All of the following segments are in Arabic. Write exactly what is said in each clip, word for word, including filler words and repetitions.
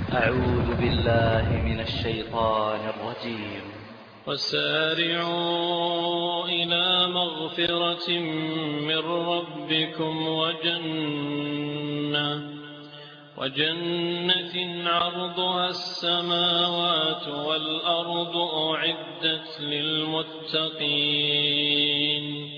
أعوذ بالله من الشيطان الرجيم. وسارعوا إلى مغفرة من ربكم وجنة وجنة عرضها السماوات والأرض أعدت للمتقين.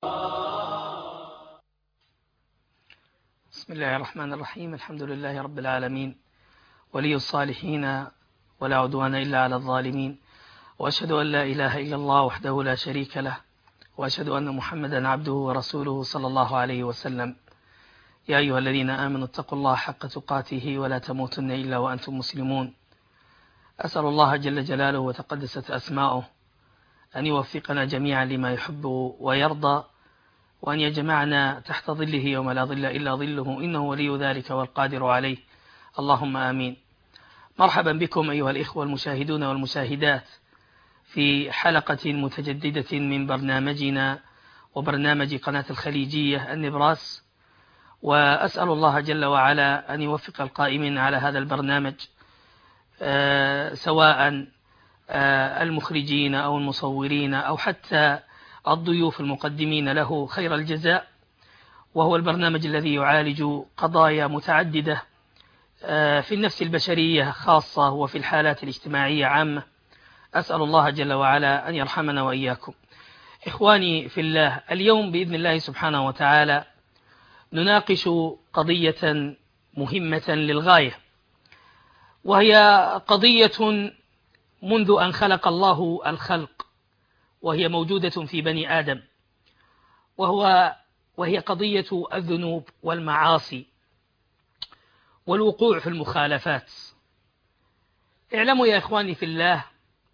بسم الله الرحمن الرحيم. الحمد لله رب العالمين، ولي الصالحين، ولا عدوان إلا على الظالمين، وأشهد أن لا إله إلا الله وحده لا شريك له، وأشهد أن محمدا عبده ورسوله صلى الله عليه وسلم. يا أيها الذين آمنوا اتقوا الله حق تقاته ولا تموتن إلا وأنتم مسلمون. أسأل الله جل جلاله وتقدست أسماؤه أن يوفقنا جميعا لما يحب ويرضى، وأن يجمعنا تحت ظله يوم لا ظل إلا ظله، إنه ولي ذلك والقادر عليه، اللهم آمين. مرحبا بكم أيها الإخوة المشاهدون والمشاهدات في حلقة متجددة من برنامجنا وبرنامج قناة الخليجية النبراس، وأسأل الله جل وعلا أن يوفق القائمين على هذا البرنامج آه سواء آه المخرجين أو المصورين أو حتى الضيوف المقدمين له خير الجزاء، وهو البرنامج الذي يعالج قضايا متعددة في النفس البشرية خاصة وفي الحالات الاجتماعية عامة. أسأل الله جل وعلا أن يرحمنا وإياكم. إخواني في الله، اليوم بإذن الله سبحانه وتعالى نناقش قضية مهمة للغاية، وهي قضية منذ أن خلق الله الخلق وهي موجودة في بني آدم، وهو وهي قضية الذنوب والمعاصي والوقوع في المخالفات. اعلموا يا إخواني في الله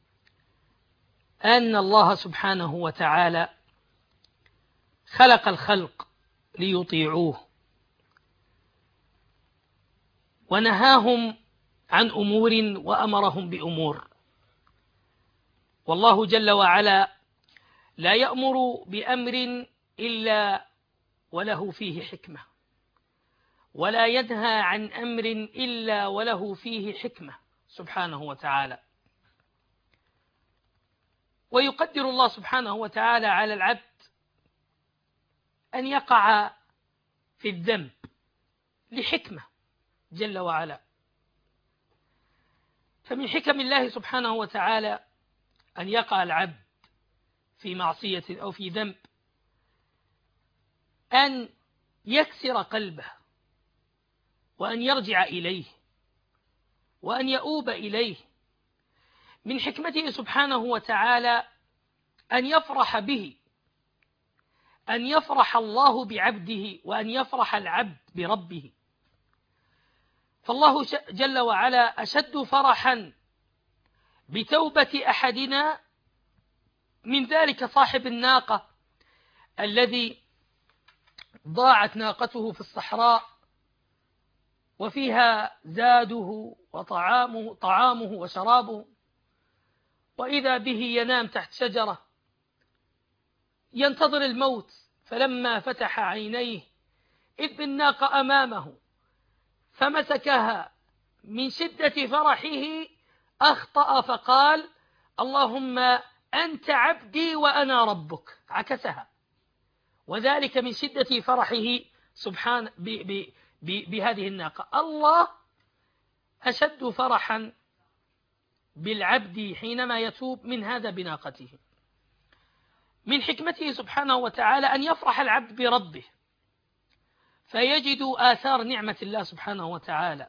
أن الله سبحانه وتعالى خلق الخلق ليطيعوه، ونهاهم عن أمور وأمرهم بأمور. والله جل وعلا لا يأمر بأمر إلا وله فيه حكمة، ولا ينهى عن أمر إلا وله فيه حكمة سبحانه وتعالى. ويقدر الله سبحانه وتعالى على العبد أن يقع في الذنب لحكمة جل وعلا. فمن حكم الله سبحانه وتعالى أن يقع العبد في معصية أو في ذنب أن يكسر قلبه، وأن يرجع إليه، وأن يؤوب إليه. من حكمته سبحانه وتعالى أن يفرح به، أن يفرح الله بعبده، وأن يفرح العبد بربه. فالله جل وعلا أشد فرحا بتوبة أحدنا من ذلك صاحب الناقة الذي ضاعت ناقته في الصحراء وفيها زاده وطعامه طعامه وشرابه، وإذا به ينام تحت شجرة ينتظر الموت، فلما فتح عينيه إذ بالناقة أمامه فمسكها. من شدة فرحه أخطأ فقال: اللهم أنت عبدي وأنا ربك، عكسها، وذلك من شدة فرحه سبحان ب ب ب بهذه الناقة. الله أشد فرحا بالعبد حينما يتوب من هذا بناقته. من حكمته سبحانه وتعالى أن يفرح العبد بربه فيجد آثار نعمة الله سبحانه وتعالى.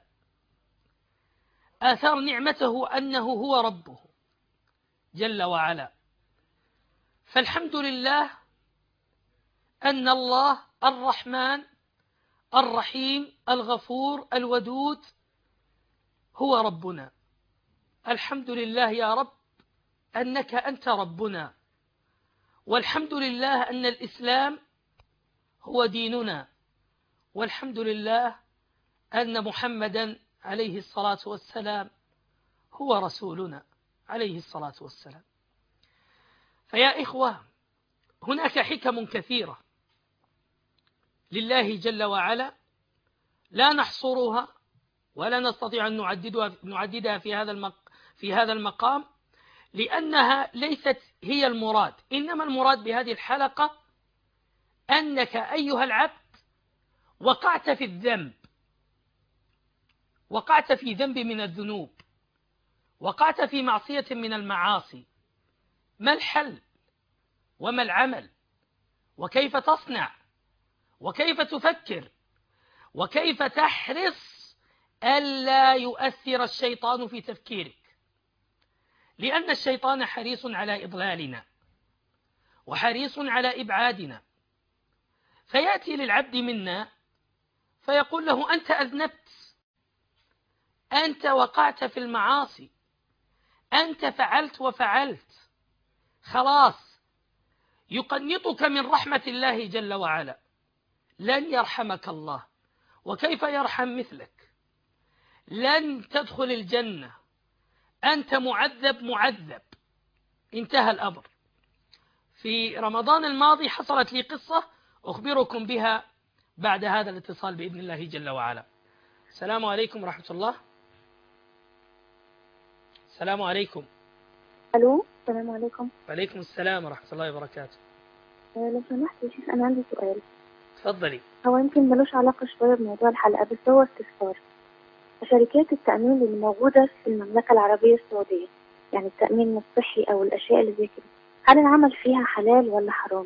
آثار نعمته أنه هو ربه جل وعلا. فالحمد لله أن الله الرحمن الرحيم الغفور الودود هو ربنا. الحمد لله يا رب أنك أنت ربنا، والحمد لله أن الإسلام هو ديننا، والحمد لله أن محمدا عليه الصلاة والسلام هو رسولنا عليه الصلاة والسلام. فيا إخوة، هناك حكم كثيرة لله جل وعلا لا نحصرها ولا نستطيع أن نعددها, نعددها في هذا المق في هذا المقام، لأنها ليست هي المراد. إنما المراد بهذه الحلقة أنك أيها العبد وقعت في الذنب، وقعت في ذنب من الذنوب، وقعت في معصية من المعاصي. ما الحل وما العمل وكيف تصنع وكيف تفكر وكيف تحرص ألا يؤثر الشيطان في تفكيرك؟ لأن الشيطان حريص على إضلالنا وحريص على إبعادنا، فيأتي للعبد منا فيقول له: أنت أذنبت، أنت وقعت في المعاصي، أنت فعلت وفعلت، خلاص، يقنطك من رحمة الله جل وعلا، لن يرحمك الله، وكيف يرحم مثلك؟ لن تدخل الجنة، أنت معذب معذب. انتهى الأمر. في رمضان الماضي حصلت لي قصة أخبركم بها بعد هذا الاتصال بإذن الله جل وعلا. السلام عليكم ورحمة الله. السلام عليكم. الو، السلام عليكم. وعليكم السلام ورحمة الله وبركاته. أه لو سمحت يا شيخ، أنا عندي سؤال. تفضلي. هو يمكن ملوش علاقة شوية بموضوع الحلقة، بس هو استفسار. شركات التأمين اللي موجودة في المملكة العربية السعودية، يعني التأمين الصحي أو الأشياء اللي زي كده، هل العمل فيها حلال ولا حرام؟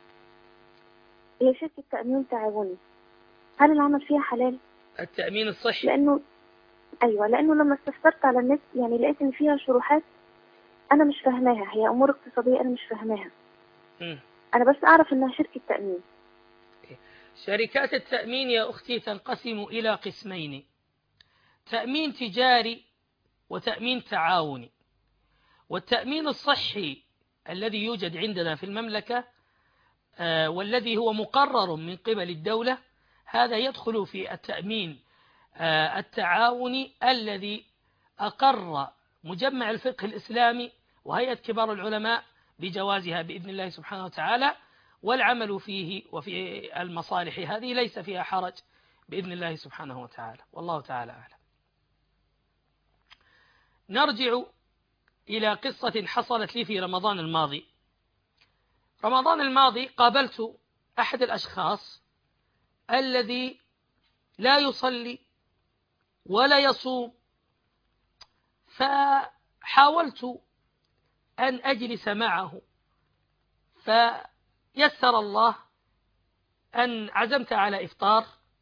هي شركة تأمين تعاوني، هل العمل فيها حلال؟ التأمين الصحي؟ لأنه أيوة، لأنه لما استفسرت على النت يعني لقيت إن فيها شروحات أنا مش فاهماها، هي أمور اقتصادية أنا مش فاهماها. م. أنا بس أعرف إنها شركة تأمين. شركات التأمين يا أختي تنقسم إلى قسمين: تأمين تجاري وتأمين تعاوني. والتأمين الصحي الذي يوجد عندنا في المملكة آه والذي هو مقرر من قبل الدولة، هذا يدخل في التأمين آه التعاوني الذي أقر مجمع الفقه الإسلامي وهيئة كبار العلماء بجوازها بإذن الله سبحانه وتعالى، والعمل فيه وفي المصالح هذه ليس فيها حرج بإذن الله سبحانه وتعالى، والله تعالى أعلم. نرجع إلى قصة حصلت لي في رمضان الماضي. رمضان الماضي قابلت أحد الأشخاص الذي لا يصلي ولا يصوم، فحاولت أن أجلس معه، فيسر الله أن عزمت على إفطار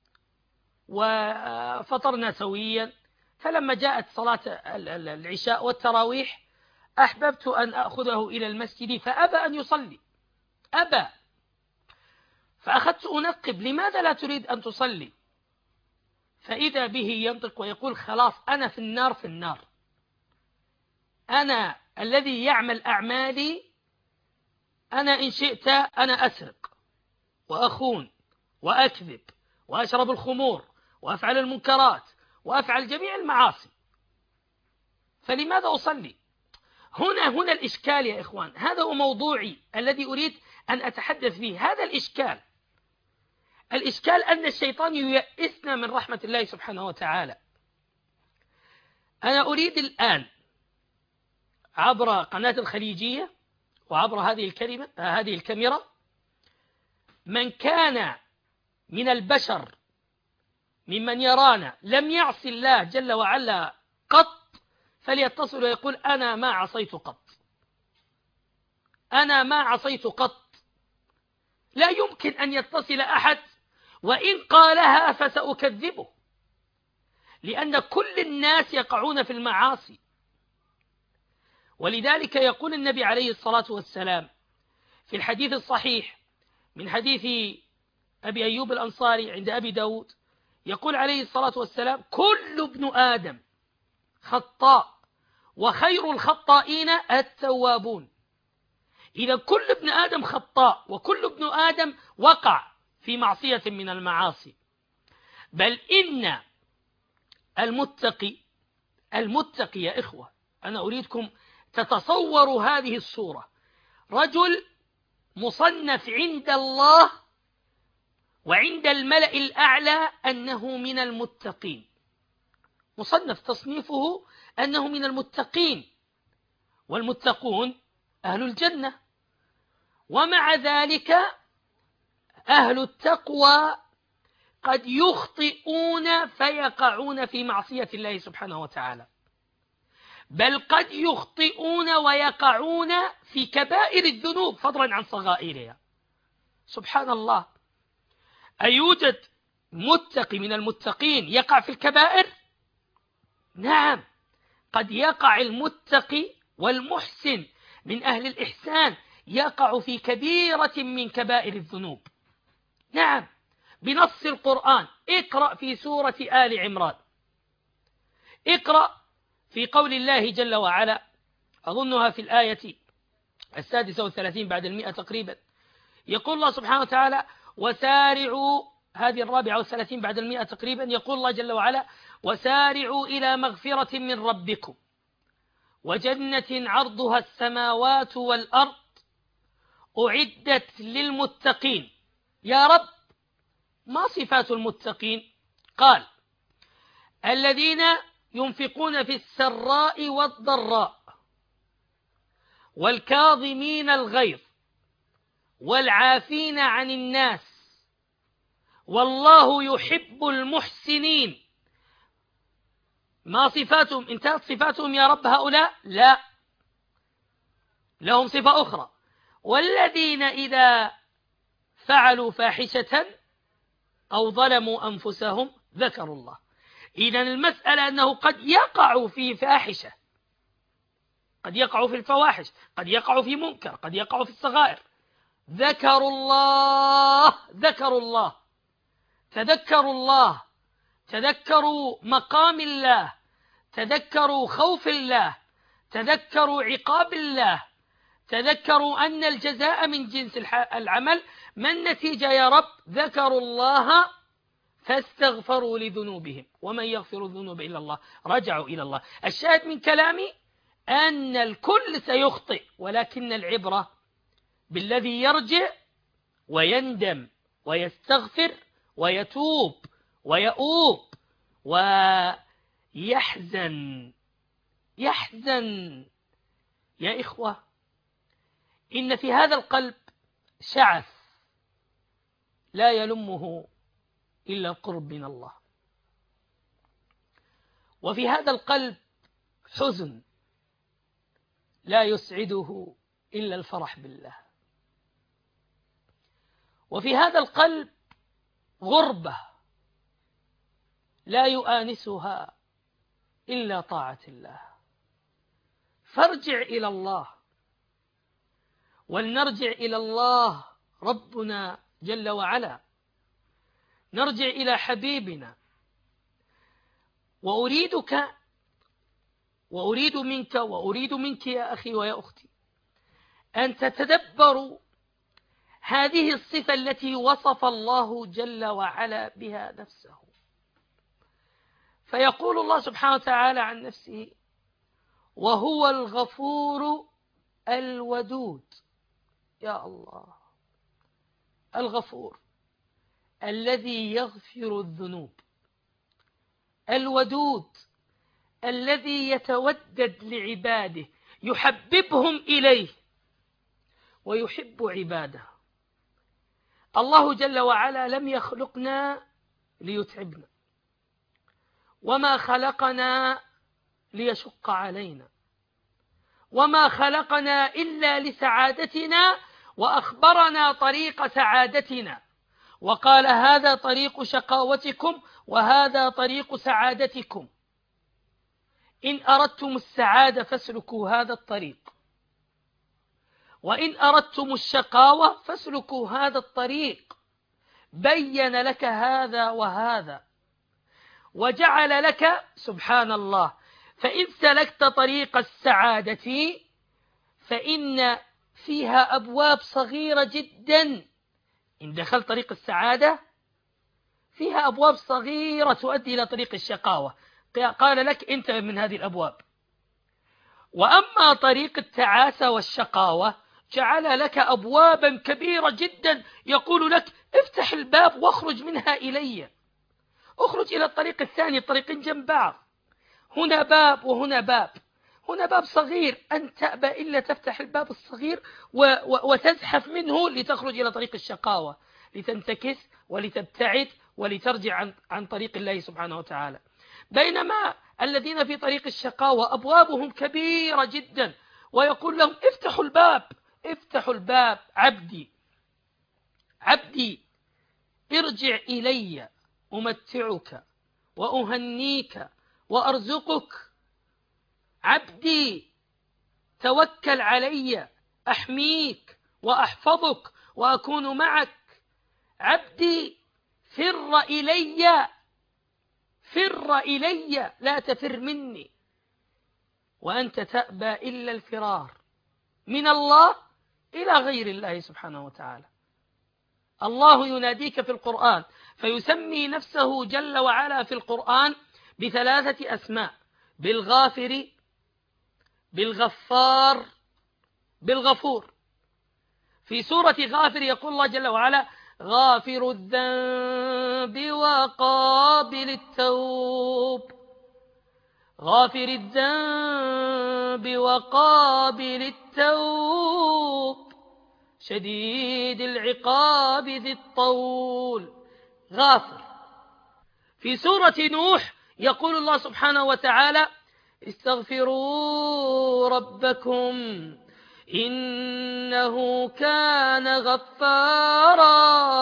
وفطرنا سويا. فلما جاءت صلاة العشاء والتراويح أحببت أن أخذه إلى المسجد، فأبى أن يصلي، أبى. فأخذت أنقب: لماذا لا تريد أن تصلي؟ فإذا به ينطق ويقول: خلاص، أنا في النار في النار، أنا الذي يعمل أعمالي، أنا إن شئت أنا أسرق وأخون وأكذب وأشرب الخمور وأفعل المنكرات وأفعل جميع المعاصي، فلماذا أصلي؟ هنا هنا الإشكال يا إخوان، هذا هو موضوعي الذي أريد أن أتحدث فيه. هذا الإشكال الإشكال أن الشيطان ييئسنا من رحمة الله سبحانه وتعالى. أنا أريد الآن عبر قناة الخليجية وعبر هذه الكلمة هذه الكاميرا، من كان من البشر ممن يرانا لم يعصي الله جل وعلا قط فليتصل ويقول: أنا ما عصيت قط، أنا ما عصيت قط. لا يمكن أن يتصل أحد، وإن قالها فسأكذبه، لأن كل الناس يقعون في المعاصي. ولذلك يقول النبي عليه الصلاة والسلام في الحديث الصحيح من حديث أبي أيوب الأنصاري عند أبي داود، يقول عليه الصلاة والسلام: كل ابن آدم خطاء وخير الخطائين التوابون. إذا كل ابن آدم خطاء وكل ابن آدم وقع في معصية من المعاصي. بل إن المتقي المتقي يا إخوة، أنا أريدكم تتصوروا هذه الصورة: رجل مصنف عند الله وعند الملأ الأعلى أنه من المتقين، مصنف تصنيفه أنه من المتقين، والمتقون أهل الجنة. ومع ذلك أهل التقوى قد يخطئون فيقعون في معصية الله سبحانه وتعالى، بل قد يخطئون ويقعون في كبائر الذنوب فضلا عن صغائرها. سبحان الله، أيوجد متقي من المتقين يقع في الكبائر؟ نعم، قد يقع المتقي والمحسن من أهل الإحسان يقع في كبيرة من كبائر الذنوب. نعم، بنص القرآن. اقرأ في سورة آل عمران، اقرأ في قول الله جل وعلا، أظنها في الآية السادسة والثلاثين بعد المئة تقريبا، يقول الله سبحانه وتعالى: وسارعوا، هذه الرابعة والثلاثين بعد المئة تقريبا، يقول الله جل وعلا: وسارعوا إلى مغفرة من ربكم وجنة عرضها السماوات والأرض أعدت للمتقين. يا رب، ما صفات المتقين؟ قال: الذين ينفقون في السراء والضراء والكاظمين الغيظ والعافين عن الناس والله يحب المحسنين. ما صفاتهم؟ انتهت صفاتهم يا رب هؤلاء؟ لا، لهم صفة أخرى: والذين إذا فعلوا فاحشة أو ظلموا أنفسهم ذكروا الله. إذن المسألة أنه قد يقع في فاحشة، قد يقع في الفواحش، قد يقع في منكر، قد يقع في الصغائر، ذكروا الله، ذكروا الله، تذكروا الله، تذكروا مقام الله، تذكروا خوف الله، تذكروا عقاب الله، تذكروا أن الجزاء من جنس العمل. ما النتيجة يا رب؟ ذكروا الله فاستغفروا لذنوبهم ومن يغفر الذنوب إلا الله، رجعوا إلى الله. الشاهد من كلامي أن الكل سيخطئ، ولكن العبرة بالذي يرجع ويندم ويستغفر ويتوب ويؤوب ويحزن. يحزن يا إخوة، إن في هذا القلب شعث لا يلمه إلا القرب من الله، وفي هذا القلب حزن لا يسعده إلا الفرح بالله، وفي هذا القلب غربة لا يؤانسها إلا طاعة الله. فارجع إلى الله، ولنرجع إلى الله ربنا جل وعلا، نرجع إلى حبيبنا. وأريدك وأريد منك وأريد منك يا أخي ويا أختي أن تتدبروا هذه الصفة التي وصف الله جل وعلا بها نفسه. فيقول الله سبحانه وتعالى عن نفسه: وهو الغفور الودود. يا الله، الغفور الذي يغفر الذنوب، الودود الذي يتودد لعباده، يحببهم إليه ويحب عباده. الله جل وعلا لم يخلقنا ليتعبنا، وما خلقنا ليشق علينا، وما خلقنا إلا لسعادتنا، وأخبرنا طريق سعادتنا، وقال: هذا طريق شقاوتكم وهذا طريق سعادتكم، إن أردتم السعادة فاسلكوا هذا الطريق، وإن أردتم الشقاوة فاسلكوا هذا الطريق. بين لك هذا وهذا، وجعل لك، سبحان الله، فإن سلكت طريق السعادة فإن فيها أبواب صغيرة جدا. إن دخلت طريق السعادة فيها أبواب صغيرة تؤدي إلى طريق الشقاوة، قال لك أنت من هذه الأبواب. وأما طريق التعاسة والشقاوة جعل لك أبوابا كبيرة جدا، يقول لك: افتح الباب واخرج منها إلي، اخرج إلى الطريق الثاني، الطريقين جنب بعض. هنا باب وهنا باب، هنا باب صغير أن تأبى إلا تفتح الباب الصغير وتزحف منه لتخرج إلى طريق الشقاوة، لتنتكس ولتبتعد ولترجع عن, عن طريق الله سبحانه وتعالى. بينما الذين في طريق الشقاوة أبوابهم كبيرة جدا، ويقول لهم افتحوا الباب افتحوا الباب، عبدي عبدي ارجع إلي أمتعك وأهنيك وأرزقك، عبدي توكل علي أحميك وأحفظك وأكون معك، عبدي فر إلي فر إلي لا تفر مني، وأنت تأبى إلا الفرار من الله إلى غير الله سبحانه وتعالى. الله يناديك في القرآن فيسمي نفسه جل وعلا في القرآن بثلاثة أسماء: بالغافر، بالغفار، بالغفور. في سورة غافر يقول الله جل وعلا: غافر الذنب وقابل التوب، غافر الذنب وقابل التوب، شديد العقاب ذي الطول. غافر. في سورة نوح يقول الله سبحانه وتعالى: استغفروا ربكم إنه كان غفارا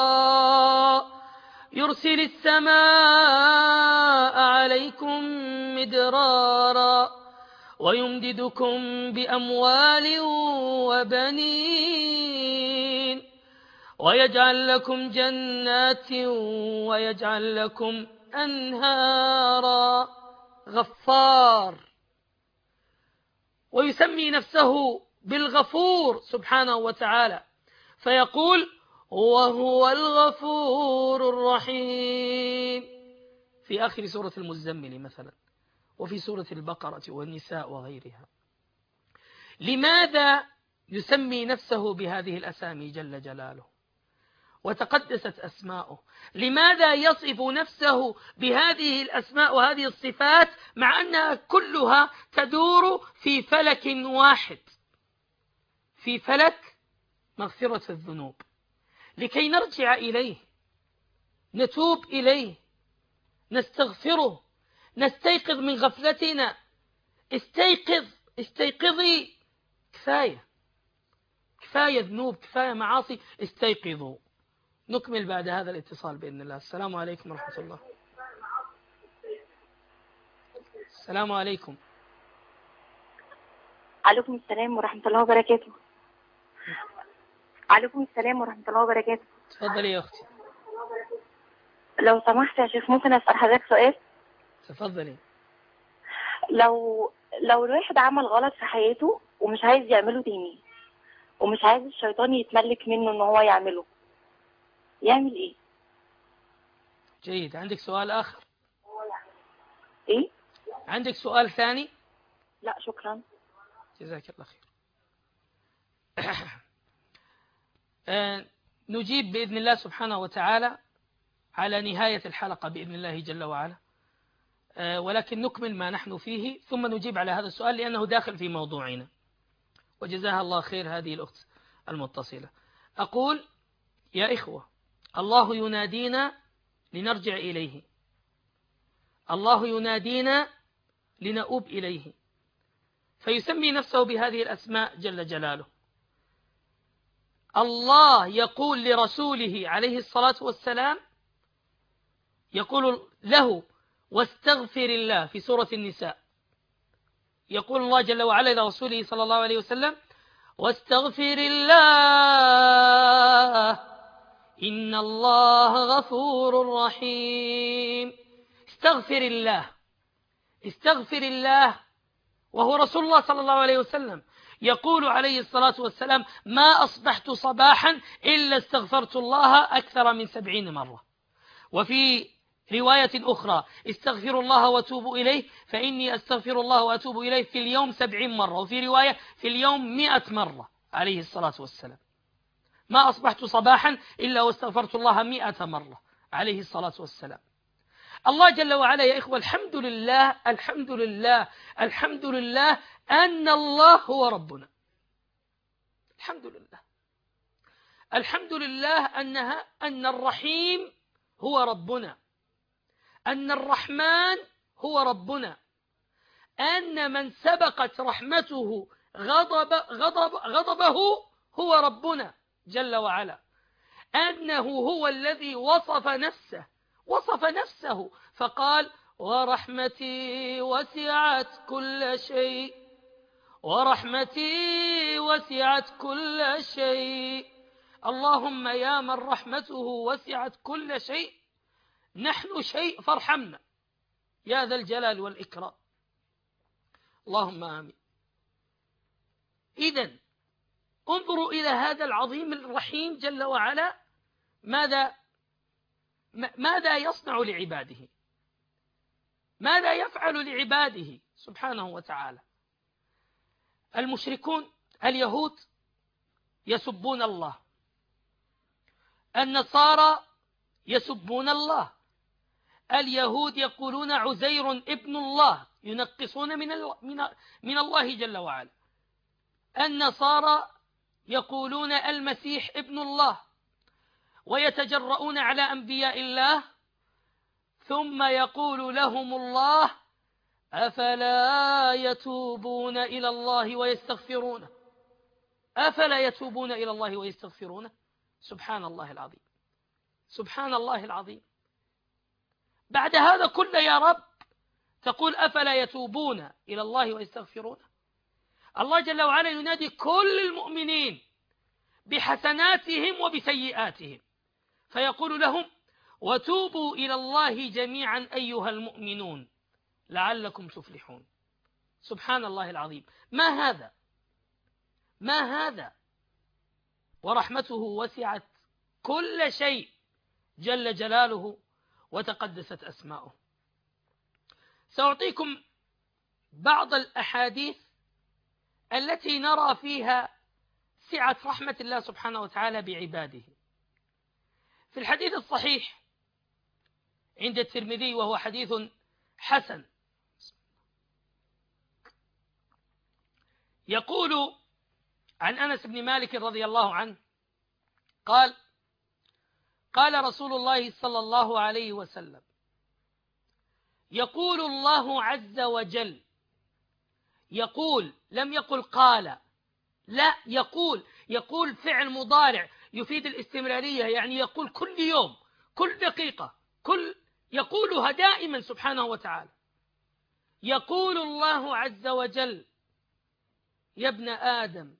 يرسل السماء عليكم مدرارا ويمددكم بأموال وبنين ويجعل لكم جنات ويجعل لكم أنهارا. غفار. ويسمي نفسه بالغفور سبحانه وتعالى فيقول: وهو الغفور الرحيم، في آخر سورة المزمل مثلا، وفي سورة البقرة والنساء وغيرها. لماذا يسمي نفسه بهذه الأسامي جل جلاله وتقدست أسماؤه؟ لماذا يصف نفسه بهذه الأسماء وهذه الصفات مع أنها كلها تدور في فلك واحد، في فلك مغفرة الذنوب، لكي نرجع إليه، نتوب إليه، نستغفره، نستيقظ من غفلتنا. استيقظ، استيقظي، كفاية كفاية ذنوب، كفاية معاصي، استيقظوا. نكمل بعد هذا الاتصال بإذن الله. السلام عليكم ورحمة الله. السلام عليكم. عليكم السلام ورحمة الله وبركاته. عليكم السلام ورحمة الله وبركاته. تفضلي يا أختي. لو سمحت يا شيخ ممكن أسأل حضرتك سؤال؟ تفضلي. لو لو الواحد عمل غلط في حياته ومش عايز يعمله تاني، ومش عايز الشيطان يتملك منه ان هو يعمله، يعمل ايه؟ جيد. عندك سؤال آخر؟ ايه؟ عندك سؤال ثاني؟ لا شكرا. جزاك الله خير. آه نجيب بإذن الله سبحانه وتعالى على نهاية الحلقة بإذن الله جل وعلا، آه ولكن نكمل ما نحن فيه ثم نجيب على هذا السؤال لأنه داخل في موضوعنا، وجزاها الله خير هذه الأخت المتصلة. أقول: يا إخوة، الله ينادينا لنرجع إليه، الله ينادينا لنؤوب إليه، فيسمي نفسه بهذه الأسماء جل جلاله. الله يقول لرسوله عليه الصلاة والسلام، يقول له: واستغفر الله، في سورة النساء يقول الله جل وعلا لرسوله صلى الله عليه وسلم: واستغفر الله إن الله غفور رحيم. استغفر الله، استغفر الله، وهو رسول الله صلى الله عليه وسلم يقول عليه الصلاة والسلام: ما أصبحت صباحا إلا استغفرت الله أكثر من سبعين مرة. وفي رواية أخرى: استغفر الله واتوبوا إليه فإني أستغفر الله وأتوب إليه في اليوم سبعين مرة، وفي رواية في اليوم مئة مرة عليه الصلاة والسلام. ما أصبحت صباحا إلا واستغفرت الله مئة مرة عليه الصلاة والسلام. الله جل وعلا يا إخوة، الحمد لله الحمد لله الحمد لله أن الله هو ربنا. الحمد لله الحمد لله أنها أن الرحيم هو ربنا، أن الرحمن هو ربنا، أن من سبقت رحمته غضب غضب غضبه هو ربنا جل وعلا، أنه هو الذي وصف نفسه وصف نفسه فقال: ورحمتي وسعت كل شيء، ورحمتي وسعت كل شيء. اللهم يا من رحمته وسعت كل شيء، نحن شيء فارحمنا يا ذا الجلال والإكرام. اللهم آمين. إذن انظروا إلى هذا العظيم الرحيم جل وعلا ماذا ماذا يصنع لعباده، ماذا يفعل لعباده سبحانه وتعالى. المشركون اليهود يسبون الله، النصارى يسبون الله، اليهود يقولون عزير ابن الله، ينقصون من من الله جل وعلا. النصارى يقولون المسيح ابن الله، ويتجرؤون على أنبياء الله، ثم يقول لهم الله: أفلا يتوبون إلى الله ويستغفرونه، أفلا يتوبون إلى الله ويستغفرونه. سبحان الله العظيم، سبحان الله العظيم. بعد هذا كله يا رب تقول أفلا يتوبون إلى الله ويستغفرونه. الله جل وعلا ينادي كل المؤمنين بحسناتهم وبسيئاتهم، فيقول لهم: وتوبوا إلى الله جميعا أيها المؤمنون لعلكم تفلحون. سبحان الله العظيم. ما هذا ما هذا ورحمته وسعت كل شيء جل جلاله وتقدست أسماؤه. سأعطيكم بعض الأحاديث التي نرى فيها سعة رحمة الله سبحانه وتعالى بعباده. في الحديث الصحيح عند الترمذي وهو حديث حسن، يقول عن أنس بن مالك رضي الله عنه قال: قال رسول الله صلى الله عليه وسلم: يقول الله عز وجل، يقول لم يقل قال، لا، يقول يقول فعل مضارع يفيد الاستمرارية، يعني يقول كل يوم، كل دقيقة، كل يقولها دائما سبحانه وتعالى. يقول الله عز وجل: يا ابن آدم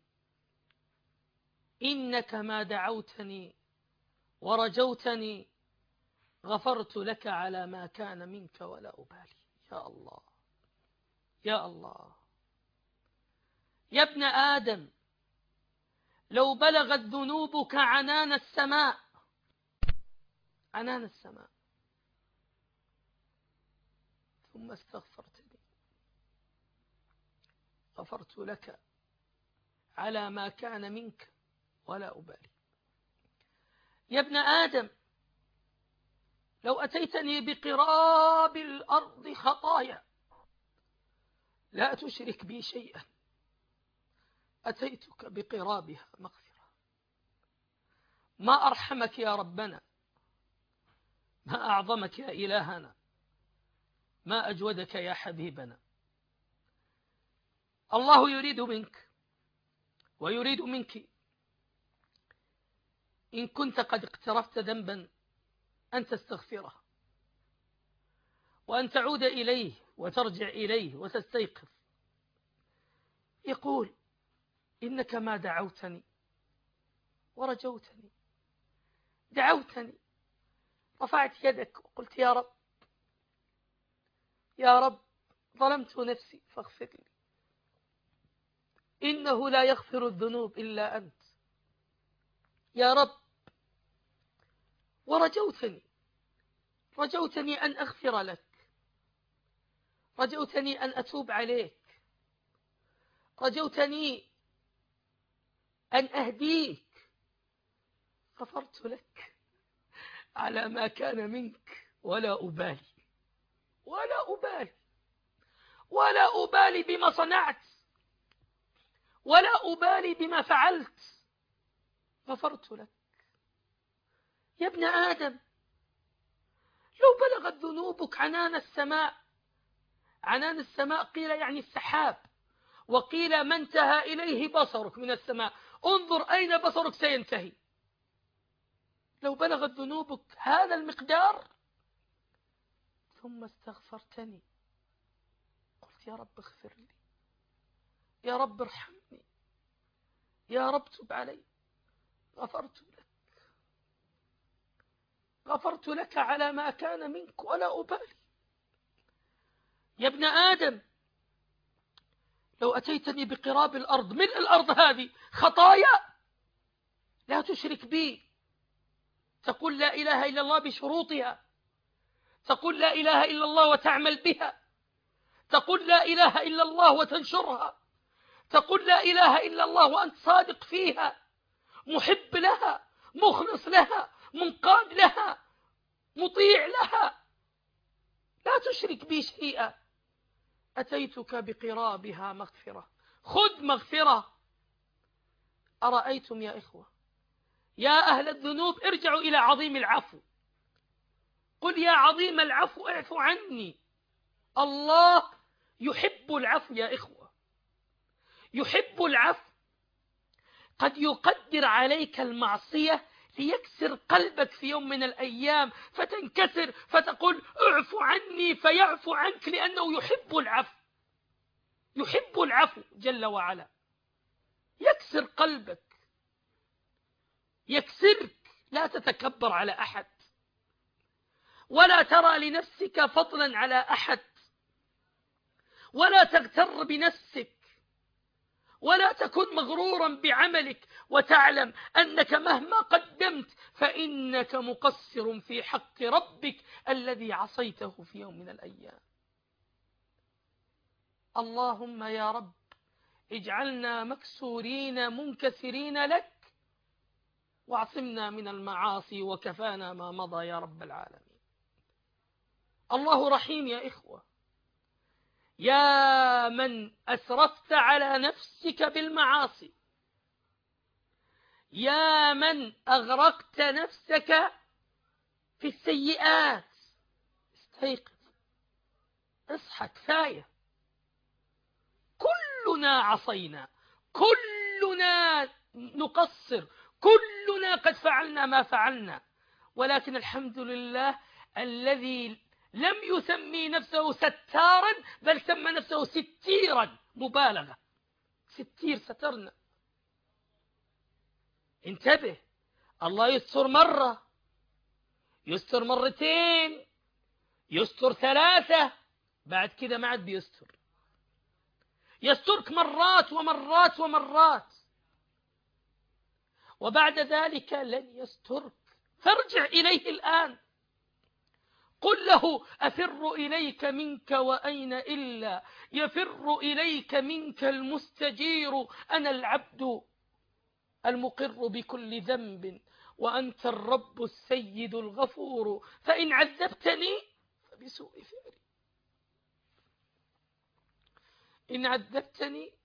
إنك ما دعوتني ورجوتني غفرت لك على ما كان منك ولا أبالي. يا الله يا الله. يا ابن آدم لو بلغت ذنوبك عنان السماء، عنان السماء، ثم استغفرتني غفرت لك على ما كان منك ولا أبالي. يا ابن آدم لو أتيتني بقراب الأرض خطايا لا تشرك بي شيئا أتيتك بقرابها مغفرة. ما أرحمك يا ربنا، ما أعظمك يا إلهنا، ما أجودك يا حبيبنا. الله يريد منك ويريد منك إن كنت قد اقترفت ذنبا أن تستغفره، وأن تعود إليه وترجع إليه وتستيقظ. يقول: إنك ما دعوتني ورجوتني، دعوتني، رفعت يدك وقلت: يا رب يا رب ظلمت نفسي فاغفر لي، إنه لا يغفر الذنوب إلا أنت. يا رب، ورجوتني رجوتني أن أغفر لك، رجوتني أن أتوب عليك، رجوتني أن أهديك، غفرت لك على ما كان منك ولا أبالي. ولا أبالي، ولا أبالي بما صنعت، ولا أبالي بما فعلت، غفرت لك. يا ابن آدم، لو بلغت ذنوبك عنان السماء، عنان السماء قيل يعني السحاب، وقيل ما انتهى إليه بصرك من السماء، انظر أين بصرك سينتهي. لو بلغت ذنوبك هذا المقدار ثم استغفرتني، قلت يا رب اغفر لي، يا رب ارحمني، يا رب تب علي، غفرت لك، غفرت لك على ما كان منك ولا أبالي. يا ابن آدم، لو أتيتني بقراب الأرض، ملء الأرض هذه خطايا، لا تشرك بي، تقول لا إله إلا الله بشروطها، تقول لا إله إلا الله وتعمل بها، تقول لا إله إلا الله وتنشرها، تقول لا إله إلا الله وأنت صادق فيها، محب لها، مخلص لها، منقاد لها، مطيع لها، لا تشرك بي شيئا، أتيتك بقرابها مغفرة، خذ مغفرة. أرأيتم يا إخوة، يا أهل الذنوب ارجعوا إلى عظيم العفو، قل يا عظيم العفو اعفو عني. الله يحب العفو يا إخوة، يحب العفو. قد يقدر عليك المعصية ليكسر قلبك في يوم من الأيام فتنكسر فتقول اعفو عني فيعفو عنك، لأنه يحب العفو، يحب العفو جل وعلا. يكسر قلبك، يكسرك، لا تتكبر على أحد، ولا ترى لنفسك فضلا على أحد، ولا تغتر بنفسك، ولا تكن مغرورا بعملك، وتعلم أنك مهما قدمت فإنك مقصر في حق ربك الذي عصيته في يوم من الأيام. اللهم يا رب اجعلنا مكسورين منكسرين لك، واعصمنا من المعاصي وكفانا ما مضى يا رب العالمين. الله رحيم يا إخوة. يا من أسرفت على نفسك بالمعاصي، يا من أغرقت نفسك في السيئات، استيقظ، اصحى، كفاية. كلنا عصينا، كلنا نقصر، كلنا قد فعلنا ما فعلنا، ولكن الحمد لله الذي لم يسمي نفسه ستارا بل سمى نفسه ستيرا، مبالغة، ستير، سترنا. انتبه، الله يستر مرة، يستر مرتين، يستر ثلاثة، بعد كده ما عاد بيستر، يسترك مرات ومرات ومرات، وبعد ذلك لن يسترك، فارجع إليه الآن. قل له أفر إليك منك وأين إلا يفر إليك منك المستجير، أنا العبد المقر بكل ذنب وأنت الرب السيد الغفور، فإن عذبتني فبسوء فعلي، إن عذبتني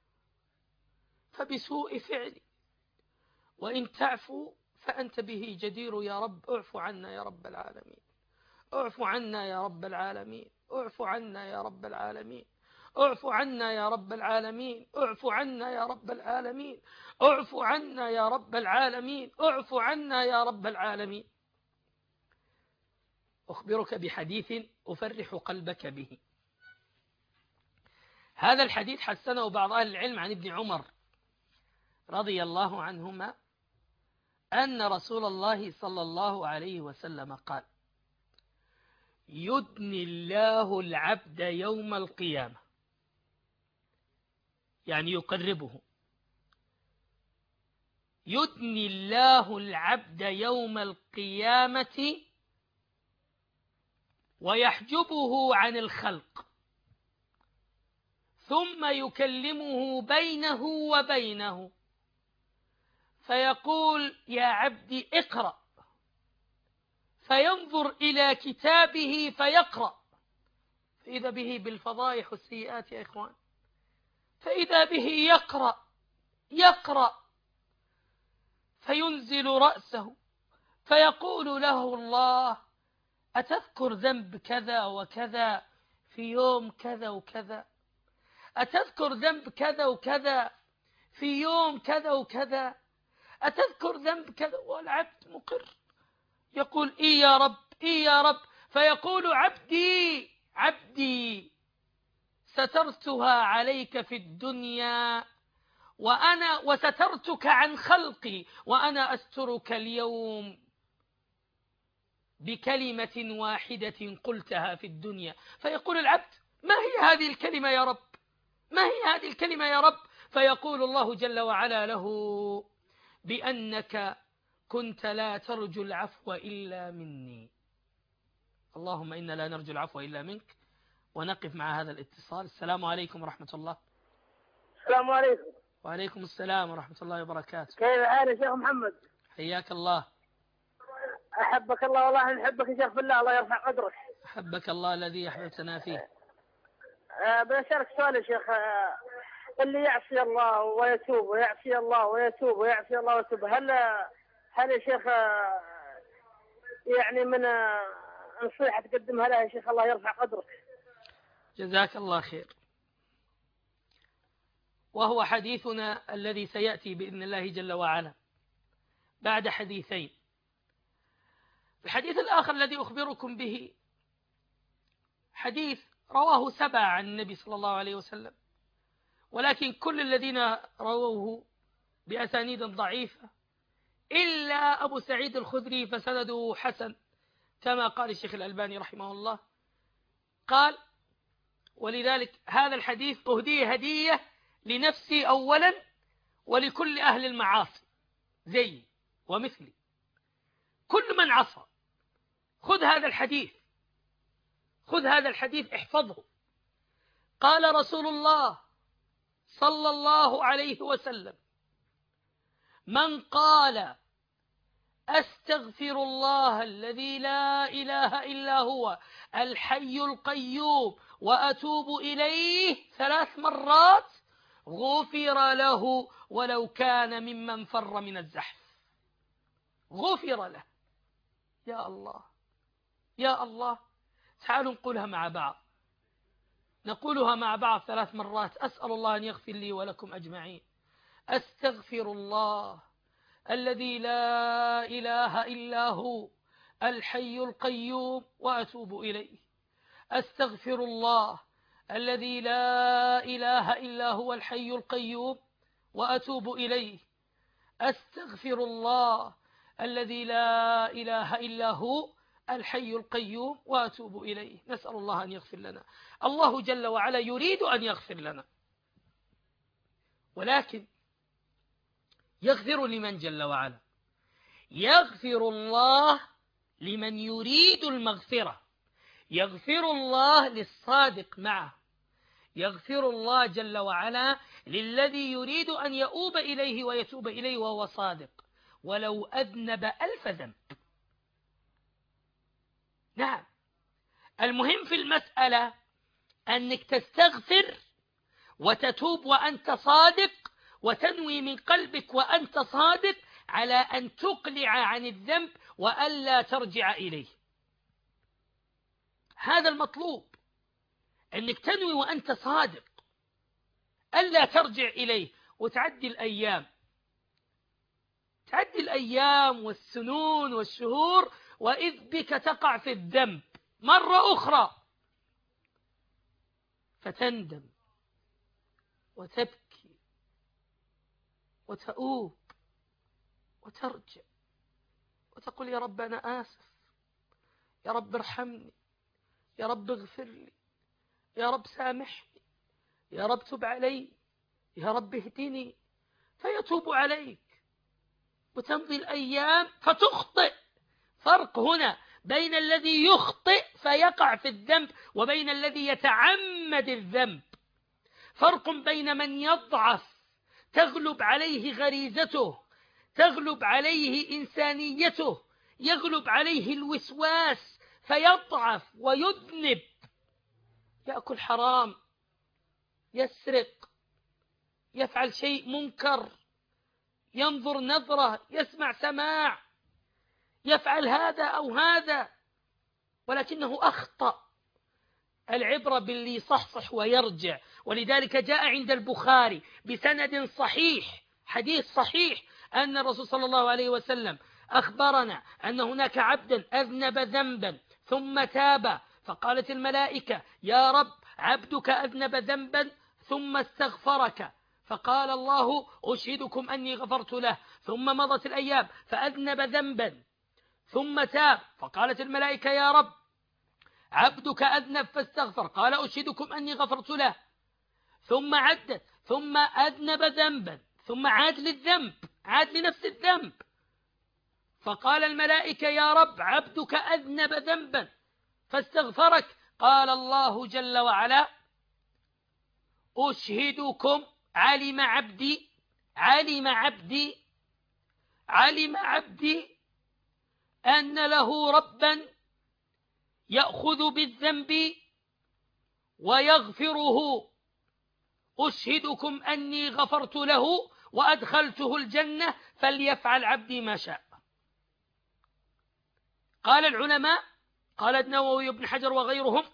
فبسوء فعلي، وإن تعفو فأنت به جدير يا رب، اعفو عنا يا رب العالمين، اعفو عنا يا رب العالمين، اعفو عنا يا رب العالمين، اعفو عنا يا رب العالمين، اعفو عنا يا رب العالمين، اعفو عنا يا رب العالمين، اعفو عنا يا رب العالمين. أخبرك بحديث أفرح قلبك به. هذا الحديث حسنه بعض أهل العلم عن ابن عمر رضي الله عنهما أن رسول الله صلى الله عليه وسلم قال: يدني الله العبد يوم القيامة، يعني يقربه، يدني الله العبد يوم القيامة ويحجبه عن الخلق، ثم يكلمه بينه وبينه فيقول: يا عبدي اقرأ، فينظر إلى كتابه فيقرأ، فإذا به بالفضائح والسيئات يا إخوان، فإذا به يقرأ يقرأ فينزل رأسه فيقول له الله: أتذكر ذنب كذا وكذا في يوم كذا وكذا؟ أتذكر ذنب كذا وكذا في يوم كذا وكذا؟ أتذكر ذنب كذا؟ والعبد مقر يقول: إي يا رب، إي يا رب. فيقول: عبدي عبدي سترتها عليك في الدنيا وأنا وسترتك عن خلقي وأنا أسترك اليوم بكلمة واحدة قلتها في الدنيا. فيقول العبد: ما هي هذه الكلمة يا رب؟ ما هي هذه الكلمة يا رب؟ فيقول الله جل وعلا له: بأنك كنت لا ترجو العفو إلا مني. اللهم إنا لا نرجو العفو إلا منك. ونقف مع هذا الاتصال. السلام عليكم ورحمة الله. السلام عليكم. وعليكم السلام ورحمة الله وبركاته. كيف الحال يا شيخ محمد؟ حياك الله. أحبك الله والله نحبك يا شيخ بالله، الله يرفع قدرك. أحبك الله الذي أحببتنا فيه. أه بشارك سؤال يا شيخ. أه اللي يعصي الله ويتوب ويعصي الله ويتوب ويعصي الله ويتوب، هل هل يا شيخ أه يعني من نصيحة تقدمها له يا شيخ؟ الله يرفع قدرك. جزاك الله خير. وهو حديثنا الذي سيأتي بإذن الله جل وعلا بعد حديثين. الحديث الآخر الذي أخبركم به حديث رواه سبعة عن النبي صلى الله عليه وسلم، ولكن كل الذين رووه بأسانيد ضعيفة إلا أبو سعيد الخدري فسنده حسن كما قال الشيخ الألباني رحمه الله. قال: ولذلك هذا الحديث أهدي هدية لنفسي أولا ولكل أهل المعاصي زي ومثلي، كل من عصى خذ هذا الحديث، خذ هذا الحديث احفظه. قال رسول الله صلى الله عليه وسلم: من قال أستغفر الله الذي لا إله إلا هو الحي القيوم وأتوب إليه ثلاث مرات غفر له ولو كان ممن فر من الزحف. غفر له. يا الله يا الله. تعالوا نقولها مع بعض، نقولها مع بعض ثلاث مرات. أسأل الله أن يغفر لي ولكم أجمعين. أستغفر الله الذي لا إله إلا هو الحي القيوم وأتوب إليه. أستغفر الله الذي لا إله إلا هو الحي القيوم وأتوب إليه. أستغفر الله الذي لا إله إلا هو الحي القيوم وأتوب إليه. نسأل الله أن يغفر لنا. الله جل وعلا يريد أن يغفر لنا، ولكن يغفر لمن جل وعلا؟ يغفر الله لمن يريد المغفرة، يغفر الله للصادق معه، يغفر الله جل وعلا للذي يريد أن يؤوب إليه ويتوب إليه وهو صادق ولو أذنب ألف ذنب. نعم، المهم في المسألة أنك تستغفر وتتوب وأنت صادق، وتنوي من قلبك وأنت صادق على أن تقلع عن الذنب وألا ترجع إليه. هذا المطلوب، أنك تنوي وأنت صادق ألا ترجع إليه. وتعدي الأيام، تعدي الأيام والسنون والشهور وإذ بك تقع في الذنب مرة أخرى، فتندم وتبكي وتؤوب وترجع وتقول: يا رب أنا آسف، يا رب ارحمني، يا رب اغفر لي، يا رب سامحني، يا رب تب علي، يا رب اهدني. فيتوب عليك وتمضي الأيام فتخطئ. فرق هنا بين الذي يخطئ فيقع في الذنب وبين الذي يتعمد الذنب. فرق بين من يضعف تغلب عليه غريزته، تغلب عليه إنسانيته، يغلب عليه الوسواس فيضعف ويذنب يأكل حرام، يسرق، يفعل شيء منكر، ينظر نظرة، يسمع سماع، يفعل هذا أو هذا، ولكنه أخطأ. العبرة باللي يصحصح ويرجع. ولذلك جاء عند البخاري بسند صحيح، حديث صحيح، أن الرسول صلى الله عليه وسلم أخبرنا أن هناك عبدا أذنب ذنبا ثم تاب، فقالت الملائكة: يا رب، عبدك أذنب ذنبا ثم استغفرك، فقال الله: أشهدكم أني غفرت له. ثم مضت الأيام فأذنب ذنبا ثم تاب، فقالت الملائكة: يا رب، عبدك أذنب فاستغفر، قال: أشهدكم أني غفرت له. ثم عدت، ثم أذنب ذنبا، ثم عاد للذنب، عاد لنفس الذنب، فقال الملائكة: يا رب، عبدك أذنب ذنبا فاستغفرك، قال الله جل وعلا: أشهدكم، علم عبدي علم عبدي علم عبدي أن له ربا يأخذ بالذنب ويغفره، أشهدكم أني غفرت له وأدخلته الجنة، فليفعل عبدي ما شاء. قال العلماء، قال النووي وابن حجر وغيرهم: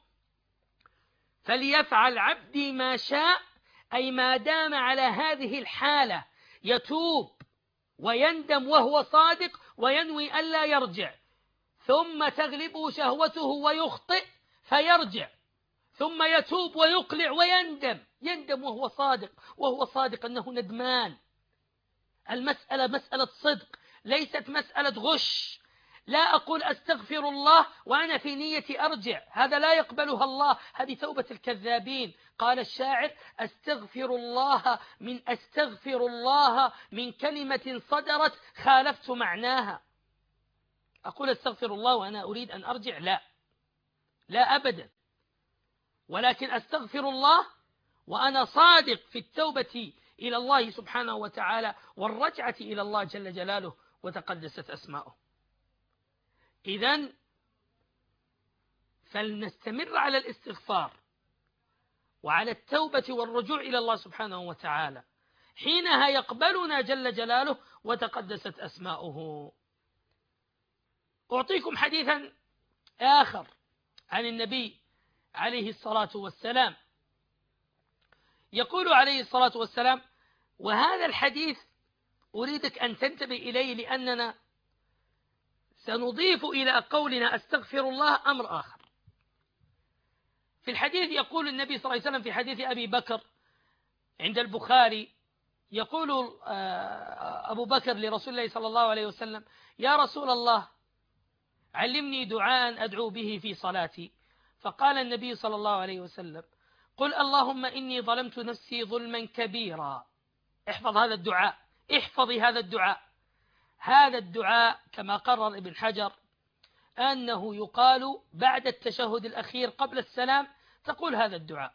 فليفعل عبدي ما شاء، أي ما دام على هذه الحالة يتوب ويندم وهو صادق وينوي ألا يرجع، ثم تغلبه شهوته ويخطئ فيرجع، ثم يتوب ويقلع ويندم، يندم وهو صادق، وهو صادق أنه ندمان. المسألة مسألة صدق، ليست مسألة غش. لا أقول أستغفر الله وأنا في نيتي أرجع، هذا لا يقبلها الله، هذه توبة الكذابين. قال الشاعر: أستغفر الله من أستغفر الله من كلمة صدرت خالفت معناها. أقول أستغفر الله وأنا أريد أن أرجع؟ لا، لا أبدا. ولكن أستغفر الله وأنا صادق في التوبة إلى الله سبحانه وتعالى والرجعة إلى الله جل جلاله وتقدست أسماؤه. إذن فلنستمر على الاستغفار وعلى التوبة والرجوع إلى الله سبحانه وتعالى، حينها يقبلنا جل جلاله وتقدست أسماؤه. أعطيكم حديثا آخر عن النبي عليه الصلاة والسلام. يقول عليه الصلاة والسلام، وهذا الحديث أريدك أن تنتبه إليه، لأننا سنضيف إلى قولنا أستغفر الله أمر آخر. في الحديث يقول النبي صلى الله عليه وسلم في حديث أبي بكر عند البخاري، يقول أبو بكر لرسول الله صلى الله عليه وسلم: يا رسول الله، علمني دعاء أدعو به في صلاتي. فقال النبي صلى الله عليه وسلم: قل اللهم إني ظلمت نفسي ظلما كبيرا. احفظ هذا الدعاء، احفظي هذا الدعاء. هذا الدعاء كما قرر ابن حجر أنه يقال بعد التشهد الأخير قبل السلام، تقول هذا الدعاء: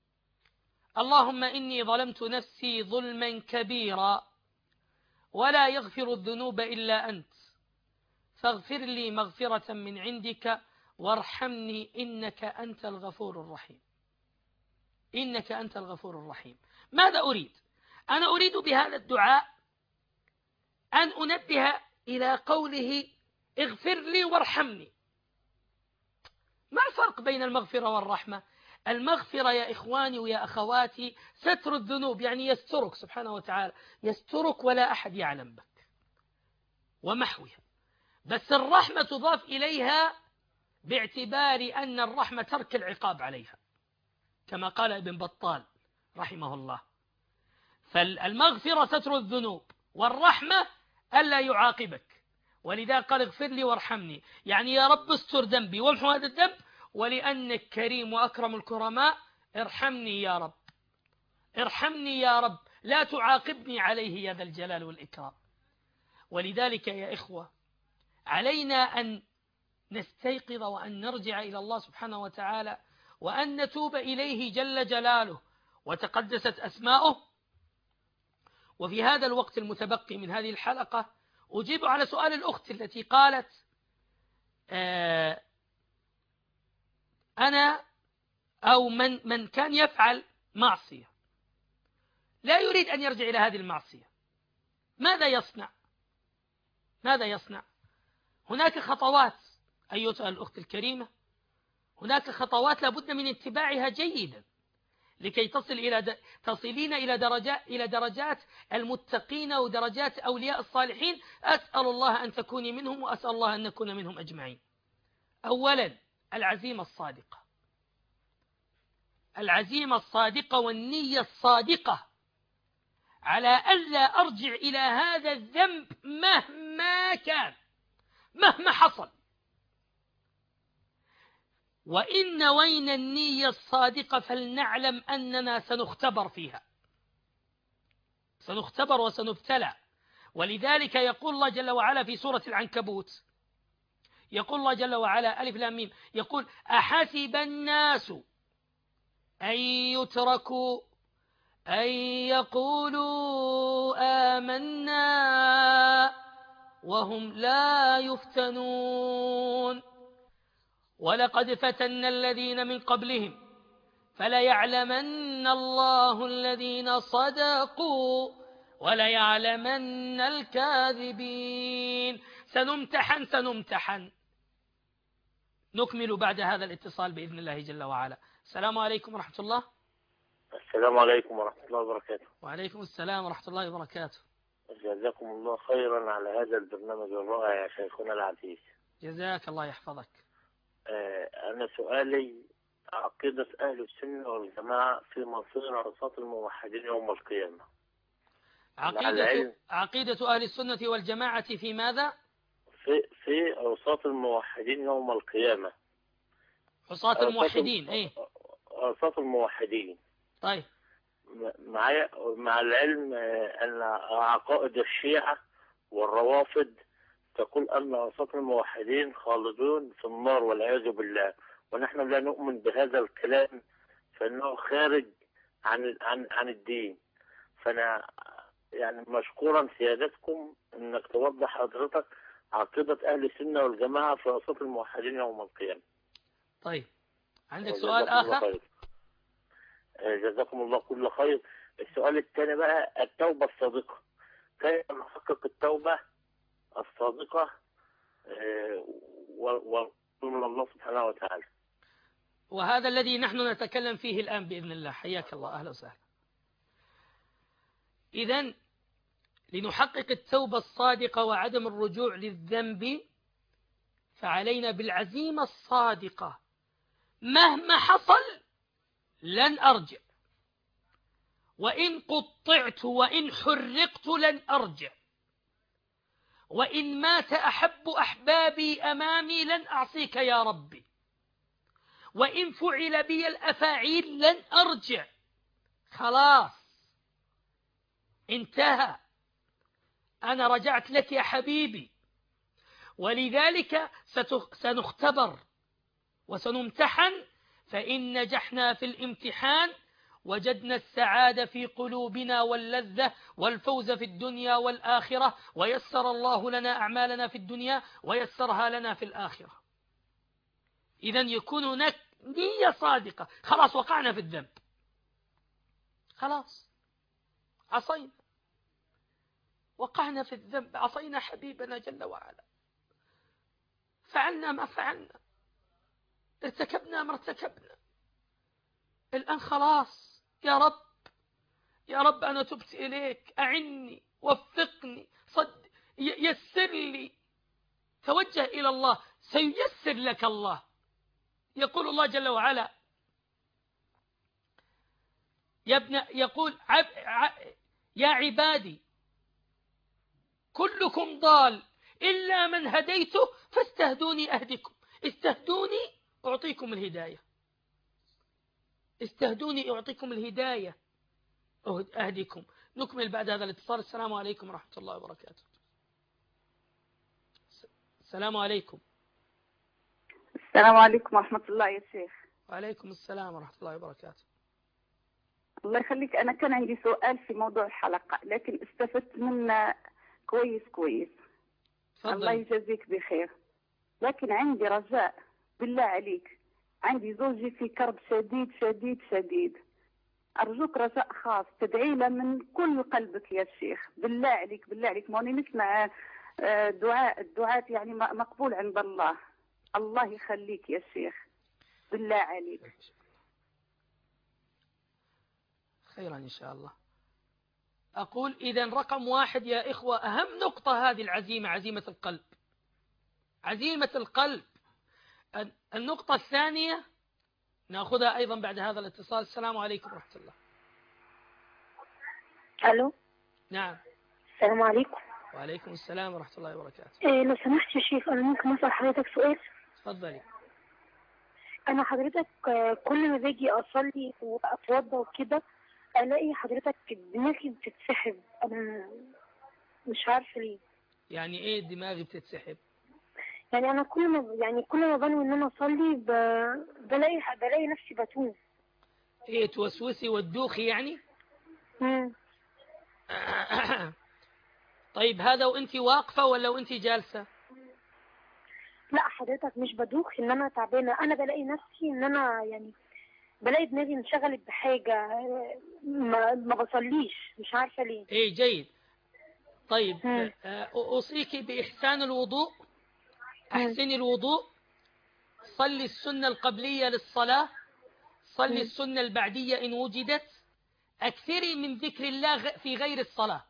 اللهم إني ظلمت نفسي ظلما كبيرا ولا يغفر الذنوب إلا أنت، فاغفر لي مغفرة من عندك وارحمني إنك أنت الغفور الرحيم. إنك أنت الغفور الرحيم. ماذا أريد؟ أنا أريد بهذا الدعاء أن أنبه إلى قوله اغفر لي وارحمني. ما الفرق بين المغفرة والرحمة؟ المغفرة يا إخواني ويا أخواتي ستر الذنوب، يعني يسترك سبحانه وتعالى، يسترك ولا أحد يعلم بك، ومحوها. بس الرحمة تضاف إليها باعتبار أن الرحمة ترك العقاب عليها، كما قال ابن بطال رحمه الله. فالمغفرة ستر الذنوب، والرحمة ألا يعاقبك. ولذا قال اغفر لي وارحمني، يعني يا رب استر ذنبي وامحو هذا الذنب، ولأنك كريم وأكرم الكرماء ارحمني يا رب، ارحمني يا رب، لا تعاقبني عليه يا ذا الجلال والإكرام. ولذلك يا إخوة علينا أن نستيقظ وأن نرجع إلى الله سبحانه وتعالى وأن نتوب إليه جل جلاله وتقدست أسماؤه. وفي هذا الوقت المتبقي من هذه الحلقة أجيب على سؤال الأخت التي قالت آه أنا أو من, من كان يفعل معصية لا يريد أن يرجع إلى هذه المعصية، ماذا يصنع؟ ماذا يصنع؟ هناك خطوات أيتها الأخت الكريمة، هناك خطوات لابد من اتباعها جيدا لكي تصل إلى د... تصلين إلى درجات إلى درجات المتقين ودرجات أولياء الصالحين. أسأل الله أن تكوني منهم، وأسأل الله أن نكون منهم أجمعين. أولا العزيمة الصادقة، العزيمة الصادقة والنية الصادقة على ألا أرجع إلى هذا الذنب مهما كان، مهما حصل. وإن نوينا النية الصادقة فلنعلم أننا سنختبر فيها، سنختبر وسنبتلى. ولذلك يقول الله جل وعلا في سورة العنكبوت، يقول الله جل وعلا ألف لام ميم، يقول أحسب الناس أن يتركوا أن يقولوا آمنا وهم لا يفتنون ولقد فتنا الذين من قبلهم فليعلمن الله الذين صدقوا وليعلمن الكاذبين. سنمتحن سنمتحن. نكمل بعد هذا الاتصال بإذن الله جل وعلا. السلام عليكم ورحمة الله. السلام عليكم ورحمة الله وبركاته. وعليكم السلام ورحمة الله وبركاته. جزاكم الله خيرا على هذا البرنامج الرائع يا شيخنا العزيز. جزاك الله يحفظك. آه أنا سؤالي عقيدة أهل السنة والجماعة في مصير عصاة الموحدين يوم القيامة. عقيدة عقيدة أهل السنة والجماعة في ماذا؟ في في عصاة الموحدين يوم القيامة. عصاة الموحدين إيه؟ عصاة الموحدين. طيب. مع مع العلم أن عقائد الشيعة والروافض تقول أن عصاة الموحدين خالدون في النار والعياذ بالله، ونحن لا نؤمن بهذا الكلام فإنه خارج عن عن عن الدين. فأنا يعني مشكورا سيادتكم أنك توضح حضرتك عقيدة أهل السنة والجماعة في عصاة الموحدين يوم القيامة. طيب عندك سؤال آخر؟ جزاكم الله كل خير. السؤال الثاني بقى التوبة الصادقة، كيف نحقق التوبة الصادقة ومن الله سبحانه وتعالى؟ وهذا الذي نحن نتكلم فيه الآن بإذن الله. حياك الله، أهلا وسهلا. إذن لنحقق التوبة الصادقة وعدم الرجوع للذنب فعلينا بالعزيمة الصادقة، مهما حصل لن أرجع، وإن قطعت وإن حرقت لن أرجع، وإن مات أحب أحبابي أمامي لن أعصيك يا ربي، وإن فعل بي الأفاعيل لن أرجع. خلاص انتهى، أنا رجعت لك يا حبيبي. ولذلك سنختبر وسنمتحن، فإن نجحنا في الامتحان وجدنا السعادة في قلوبنا واللذة والفوز في الدنيا والآخرة، ويسر الله لنا أعمالنا في الدنيا ويسرها لنا في الآخرة. إذن يكون هناك نية صادقة. خلاص وقعنا في الذنب، خلاص عصينا، وقعنا في الذنب، عصينا حبيبنا جل وعلا، فعلنا ما فعلنا، ارتكبنا ما ارتكبنا. الآن خلاص يا رب، يا رب أنا تبت إليك، أعني، وفقني، صد يسر لي. توجه إلى الله سييسر لك الله. يقول الله جل وعلا يا ابن يقول عب ع... يا عبادي كلكم ضال إلا من هديته فاستهدوني أهدكم. استهدوني أعطيكم الهداية، استهدوني أعطيكم الهداية أهدكم. نكمل بعد هذا الاتصال. السلام عليكم ورحمة الله وبركاته. السلام عليكم. السلام عليكم ورحمة الله يا شيخ. وعليكم السلام ورحمة الله وبركاته. الله يخليك، أنا كان عندي سؤال في موضوع الحلقة لكن استفدت منه كويس كويس. فضل. الله يجزيك بخير. لكن عندي رجاء بالله عليك، عندي زوجي في كرب شديد شديد شديد. أرجوك رجاء خاص تدعي له من كل قلبك يا شيخ، بالله عليك بالله عليك. ماني نسمع دعاء الدعاء يعني مقبول عند الله. الله يخليك يا شيخ بالله عليك. خيرا إن شاء الله. أقول إذا رقم واحد يا إخوة، أهم نقطة هذه العزيمة، عزيمة القلب، عزيمة القلب. النقطة الثانية نأخذها أيضا بعد هذا الاتصال. السلام عليكم ورحمة الله. ألو. نعم. السلام عليكم. وعليكم السلام ورحمة الله وبركاته. إيه لو سمحت يا شيخ، أنا ممكن أسأل حضرتك سؤال؟ تفضلي. أنا حضرتك كل ما باجي أصلي وأتوضى وكده ألاقي حضرتك دماغي بتتسحب، أنا مش عارفة ليه. يعني إيه دماغي بتتسحب؟ يعني أنا كل ما يعني كل ما بنوي إن أنا أصلي ب... بلاقي بلاقي نفسي بتوه. إيه توسوسي وتدوخي يعني؟ امم طيب هذا وأنت واقفة ولا وأنت جالسة؟ لا حضرتك مش بدوخ، إن أنا تعبانة. أنا بلاقي نفسي إن أنا يعني بلاقي دماغي انشغلت بحاجة، ما, ما بصليش، مش عارفة ليه. إيه جيد. طيب أوصيك بإحسان الوضوء. أحسني الوضوء، صلي السنة القبلية للصلاة، صلي السنة البعدية إن وجدت، أكثري من ذكر الله في غير الصلاة،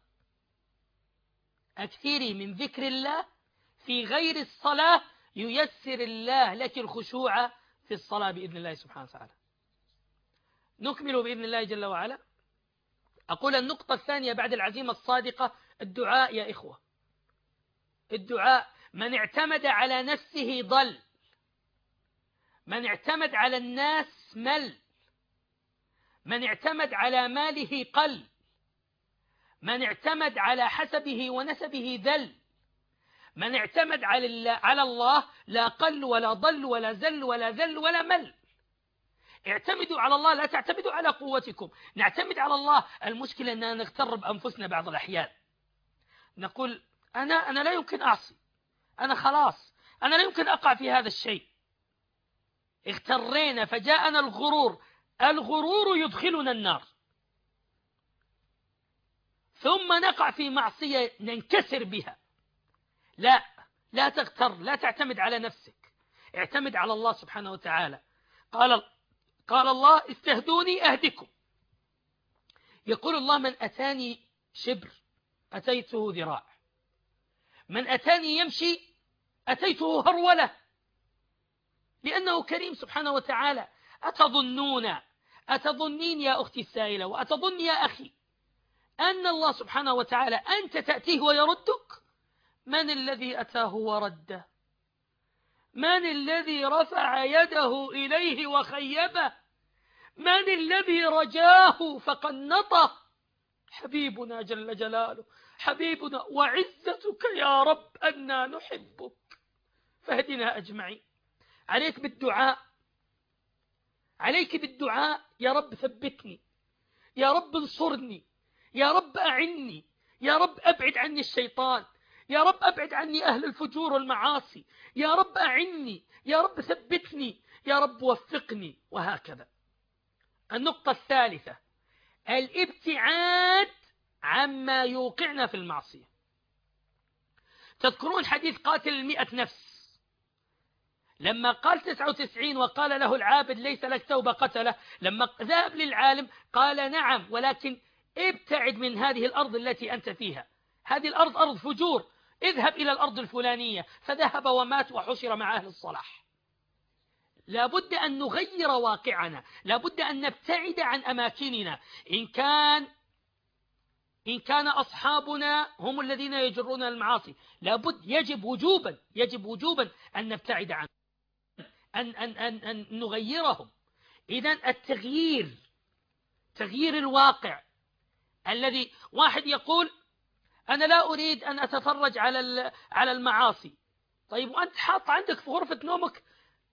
أكثري من ذكر الله في غير الصلاة، ييسر الله لك الخشوع في الصلاة بإذن الله سبحانه وتعالى. نكمل بإذن الله جل وعلا. أقول النقطة الثانية بعد العزيمة الصادقة الدعاء يا إخوة. الدعاء. من اعتمد على نفسه ضل، من اعتمد على الناس مل، من اعتمد على ماله قل، من اعتمد على حسبه ونسبه ذل، من اعتمد على الله لا قل ولا ضل ولا زل ولا ذل ولا مل. اعتمدوا على الله، لا تعتمدوا على قوتكم، نعتمد على الله. المشكلة أننا نغتر بأنفسنا بعض الأحيان، نقول أنا أنا لا يمكن أعصي، أنا خلاص أنا لا يمكن أقع في هذا الشيء. اغترينا فجاءنا الغرور، الغرور يدخلنا النار، ثم نقع في معصية ننكسر بها. لا لا تغتر، لا تعتمد على نفسك، اعتمد على الله سبحانه وتعالى. قال قال الله استهدوني أهدكم. يقول الله من أتاني شبر أتيته ذراع، من أتاني يمشي أتيته هرولة، لأنه كريم سبحانه وتعالى. أتظنون أتظنين يا أختي السائلة وأتظن يا أخي أن الله سبحانه وتعالى أنت تأتيه ويردك؟ من الذي أتاه ورده؟ من الذي رفع يده إليه وخيبه؟ من الذي رجاه فقنطه؟ حبيبنا جل جلاله، حبيبنا، وعزتك يا رب أنا نحبك، فاهدنا أجمعين. عليك بالدعاء، عليك بالدعاء. يا رب ثبتني، يا رب انصرني، يا رب أعني، يا رب أبعد عني الشيطان، يا رب أبعد عني أهل الفجور والمعاصي، يا رب أعني، يا رب ثبتني، يا رب وفقني، وهكذا. النقطة الثالثة الابتعاد عما يوقعنا في المعصية. تذكرون حديث قاتل المئة نفس لما قال تسعة وتسعين وقال له العابد ليس لك توبة قتله، لما ذهب للعالم قال نعم ولكن ابتعد من هذه الأرض التي أنت فيها، هذه الأرض أرض فجور، اذهب إلى الأرض الفلانية، فذهب ومات وحشر مع أهل الصلاح. لابد أن نغير واقعنا، لابد أن نبتعد عن أماكننا. إن كان إن كان أصحابنا هم الذين يجرون المعاصي، لابد يجب وجوبا يجب وجوبا أن نبتعد عنهم، أن, أن, أن, أن نغيرهم. إذن التغيير، تغيير الواقع. الذي واحد يقول أنا لا أريد أن أتفرج على على المعاصي، طيب وأنت حاط عندك في غرفة نومك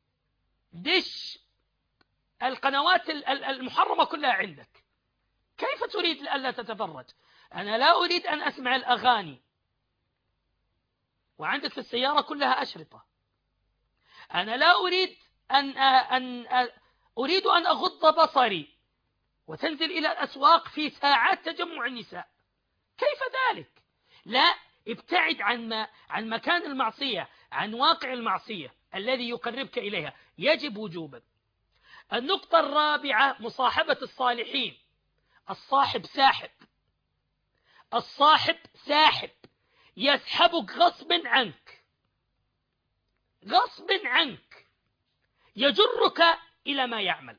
دش القنوات المحرمة كلها عندك، كيف تريد ألا تتفرج؟ أنا لا أريد أن أسمع الأغاني وعندك في السيارة كلها أشرطة. أنا لا أريد أن, أن, أن أريد أن أغض بصري وتنزل إلى الأسواق في ساعات تجمع النساء، كيف ذلك؟ لا، ابتعد عن, ما عن مكان المعصية، عن واقع المعصية الذي يقربك إليها، يجب وجوبا. النقطة الرابعة مصاحبة الصالحين. الصاحب ساحب، الصاحب ساحب، يسحبك غصب عنك، غصب عنك، يجرك إلى ما يعمل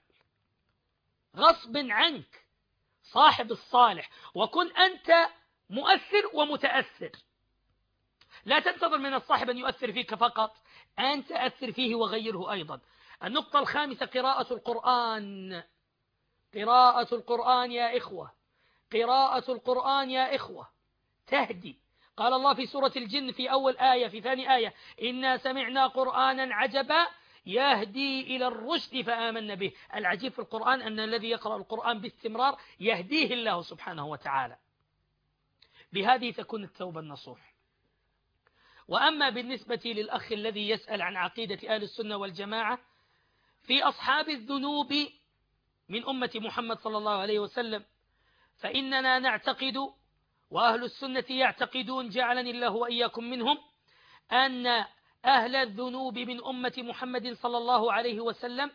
غصب عنك. صاحب الصالح، وكن أنت مؤثر ومتأثر. لا تنتظر من الصاحب أن يؤثر فيك فقط، أنت أثر فيه وغيره أيضا. النقطة الخامسة قراءة القرآن. قراءة القرآن يا إخوة، قراءة القرآن يا إخوة تهدي. قال الله في سورة الجن في أول آية في ثاني آية: إنا سمعنا قرآنا عجبا يهدي إلى الرشد فآمنا به. العجيب في القرآن أن الذي يقرأ القرآن باستمرار يهديه الله سبحانه وتعالى. بهذه تكون التوبة النصوح. وأما بالنسبة للأخ الذي يسأل عن عقيدة أهل السنة والجماعة في أصحاب الذنوب من أمة محمد صلى الله عليه وسلم، فإننا نعتقد وأهل السنة يعتقدون جعلني الله وإياكم منهم أن أهل الذنوب من أمة محمد صلى الله عليه وسلم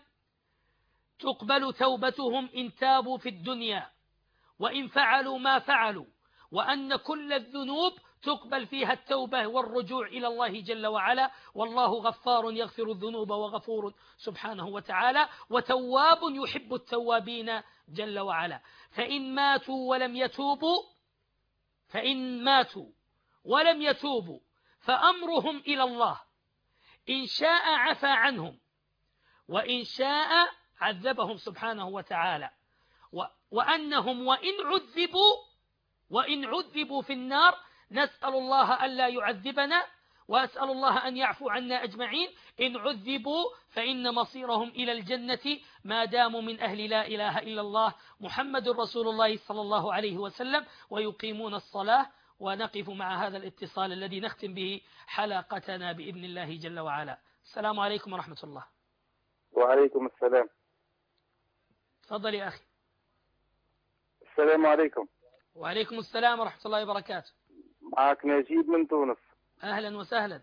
تقبل توبتهم إن تابوا في الدنيا وإن فعلوا ما فعلوا، وأن كل الذنوب تقبل فيها التوبة والرجوع إلى الله جل وعلا، والله غفار يغفر الذنوب وغفور سبحانه وتعالى، وتواب يحب التوابين جل وعلا. فإن ماتوا ولم يتوبوا فإن ماتوا ولم يتوبوا فأمرهم إلى الله، إن شاء عفى عنهم وإن شاء عذبهم سبحانه وتعالى، وأنهم وإن عذبوا وإن عذبوا في النار نسأل الله ألا يعذبنا، وأسأل الله أن يعفو عنا أجمعين. إن عذبوا فإن مصيرهم إلى الجنة ما داموا من أهل لا إله إلا الله محمد رسول الله صلى الله عليه وسلم ويقيمون الصلاة. ونقف مع هذا الاتصال الذي نختم به حلقتنا بإذن الله جل وعلا. السلام عليكم ورحمة الله. وعليكم السلام. تفضل يا أخي. السلام عليكم. وعليكم السلام ورحمة الله وبركاته. معك نجيب من تونس. أهلا وسهلا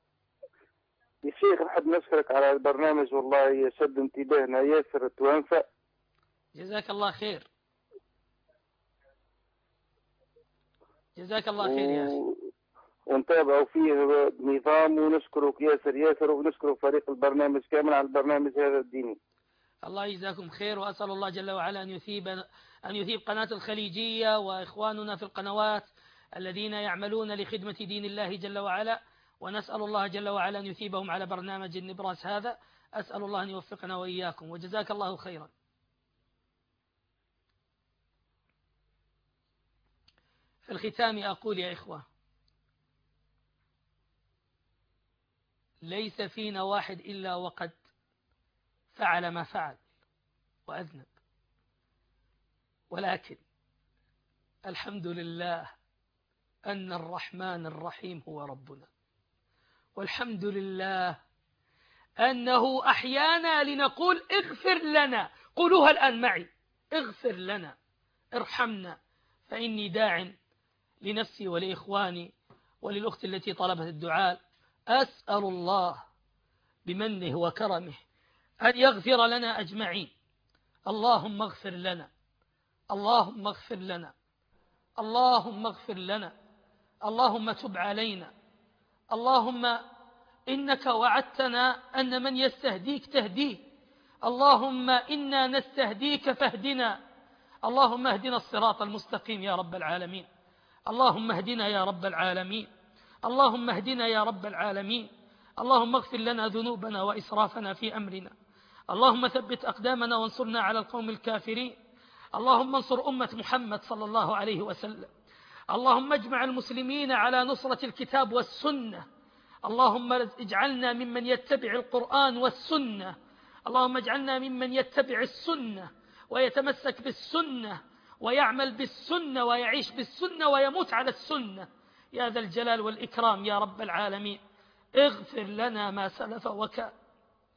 يا شيخ، نحب نشكرك على البرنامج، والله يشد انتباهنا ياسر وينفع. جزاك الله خير. جزاك الله خير يا أخي. ونتابعوا فيه بنظام، ونشكرك ياسر ياسر، ونشكر فريق البرنامج كامل على البرنامج هذا الديني. الله يجزاكم خير، وأسأل الله جل وعلا أن يثيب أن يثيب قناة الخليجية وإخواننا في القنوات الذين يعملون لخدمة دين الله جل وعلا، ونسأل الله جل وعلا أن يثيبهم على برنامج النبراس هذا. أسأل الله أن يوفقنا وإياكم، وجزاك الله خيرا. في الختام أقول يا إخوة، ليس فينا واحد إلا وقد فعل ما فعل وأذنب، ولكن الحمد لله أن الرحمن الرحيم هو ربنا، والحمد لله أنه أحيانا لنقول اغفر لنا. قولوها الآن معي: اغفر لنا، ارحمنا، فإني داع لنفسي ولإخواني وللأخت التي طلبت الدعاء. أسأل الله بمنه وكرمه أن يغفر لنا أجمعين. اللهم اغفر لنا، اللهم اغفر لنا، اللهم اغفر لنا، اللهم تب علينا. اللهم إنك وعدتنا أن من يستهديك تهديه، اللهم إنا نستهديك فاهدنا. اللهم اهدنا الصراط المستقيم يا رب العالمين. اللهم اهدنا يا رب العالمين. اللهم اهدنا يا رب العالمين. اللهم اغفر لنا ذنوبنا وإسرافنا في أمرنا. اللهم ثبت أقدامنا وانصرنا على القوم الكافرين. اللهم انصر أمة محمد صلى الله عليه وسلم. اللهم اجمع المسلمين على نصرة الكتاب والسنة. اللهم اجعلنا ممن يتبع القرآن والسنة. اللهم اجعلنا ممن يتبع السنة ويتمسك بالسنة ويعمل بالسنة ويعيش بالسنة ويموت على السنة يا ذا الجلال والإكرام يا رب العالمين. اغفر لنا ما سلف وكان،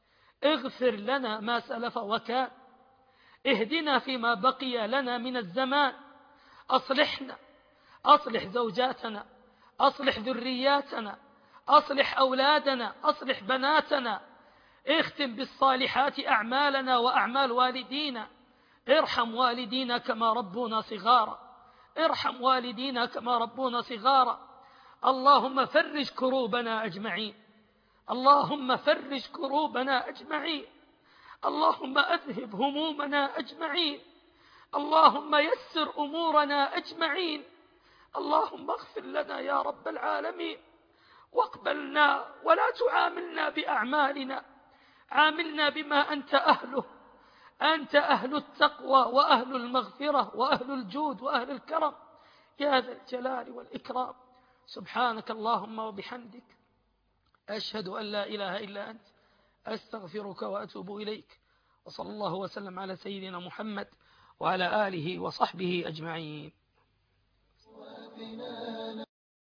اغفر لنا ما سلف وكان، اهدنا فيما بقي لنا من الزمان، أصلحنا، أصلح زوجاتنا، أصلح ذرياتنا، أصلح أولادنا، أصلح بناتنا، اختم بالصالحات أعمالنا وأعمال والدينا، ارحم والدينا كما ربونا صغارا، ارحم والدينا كما ربونا صغارا. اللهم فرج كروبنا أجمعين، اللهم فرج كروبنا أجمعين، اللهم أذهب همومنا أجمعين، اللهم يسر أمورنا أجمعين، اللهم اغفر لنا يا رب العالمين، واقبلنا ولا تعاملنا بأعمالنا، عاملنا بما أنت أهله، أنت أهل التقوى وأهل المغفرة وأهل الجود وأهل الكرم يا ذا الجلال والإكرام. سبحانك اللهم وبحمدك، أشهد أن لا إله إلا أنت، أستغفرك وأتوب إليك. وصلى الله وسلم على سيدنا محمد وعلى آله وصحبه أجمعين.